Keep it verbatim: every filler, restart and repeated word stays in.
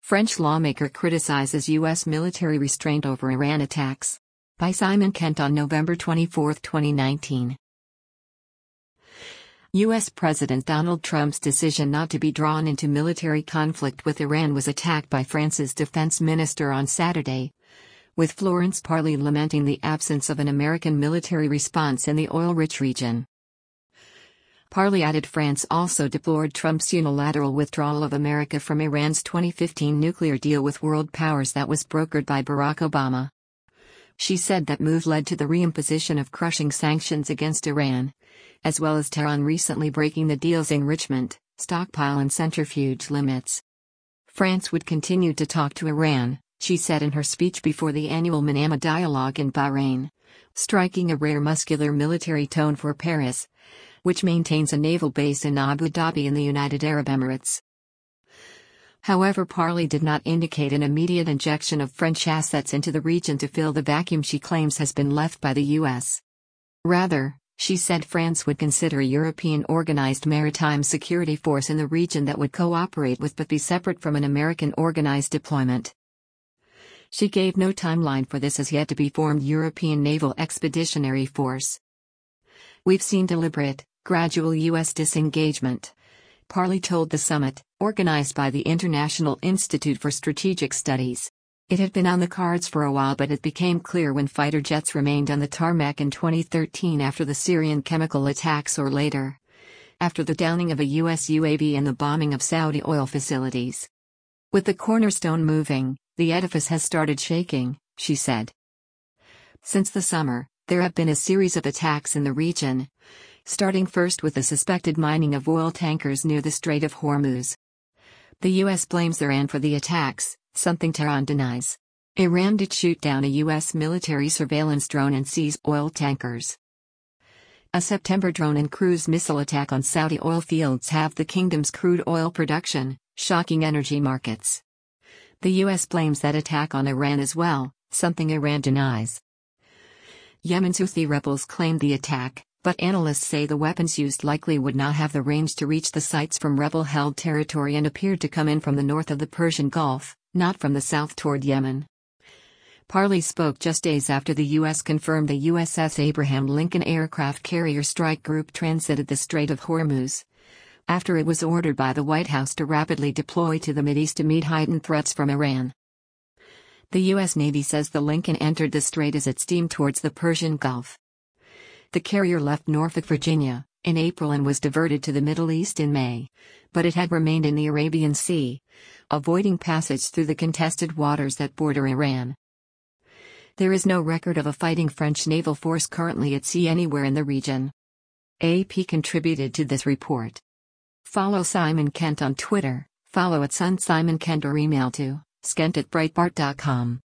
French lawmaker criticizes U S military restraint over Iran attacks. By Simon Kent on November twenty-fourth, twenty nineteen. U S President Donald Trump's decision not to be drawn into military conflict with Iran was attacked by France's defense minister on Saturday, with Florence Parly lamenting the absence of an American military response in the oil-rich region. Parly added France also deplored Trump's unilateral withdrawal of America from Iran's twenty fifteen nuclear deal with world powers that was brokered by Barack Obama. She said that move led to the reimposition of crushing sanctions against Iran, as well as Tehran recently breaking the deal's enrichment, stockpile and centrifuge limits. France would continue to talk to Iran, she said in her speech before the annual Manama Dialogue in Bahrain, striking a rare muscular military tone for Paris, which maintains a naval base in Abu Dhabi in the United Arab Emirates. However, Parly did not indicate an immediate injection of French assets into the region to fill the vacuum she claims has been left by the U S. Rather, she said France would consider a European organized maritime security force in the region that would cooperate with but be separate from an American organized deployment. She gave no timeline for this as yet to be formed European Naval Expeditionary Force. We've seen deliberate, gradual U S disengagement, Parly told the summit, organized by the International Institute for Strategic Studies. It had been on the cards for a while, but it became clear when fighter jets remained on the tarmac in twenty thirteen after the Syrian chemical attacks, or later, after the downing of a U S U A V and the bombing of Saudi oil facilities. With the cornerstone moving, the edifice has started shaking, she said. Since the summer, there have been a series of attacks in the region, starting first with the suspected mining of oil tankers near the Strait of Hormuz. The U S blames Iran for the attacks, something Tehran denies. Iran did shoot down a U S military surveillance drone and seize oil tankers. A September drone and cruise missile attack on Saudi oil fields halved the kingdom's crude oil production, shocking energy markets. The U S blames that attack on Iran as well, something Iran denies. Yemen's Houthi rebels claimed the attack, but analysts say the weapons used likely would not have the range to reach the sites from rebel-held territory and appeared to come in from the north of the Persian Gulf, not from the south toward Yemen. Parly spoke just days after the U S confirmed the U S S Abraham Lincoln aircraft carrier strike group transited the Strait of Hormuz, after it was ordered by the White House to rapidly deploy to the Mideast to meet heightened threats from Iran. The U S Navy says the Lincoln entered the strait as it steamed towards the Persian Gulf. The carrier left Norfolk, Virginia, in April and was diverted to the Middle East in May, but it had remained in the Arabian Sea, avoiding passage through the contested waters that border Iran. There is no record of a fighting French naval force currently at sea anywhere in the region. A P contributed to this report. Follow Simon Kent on Twitter, follow at Sun Simon Kent or email to skent at breitbart dot com.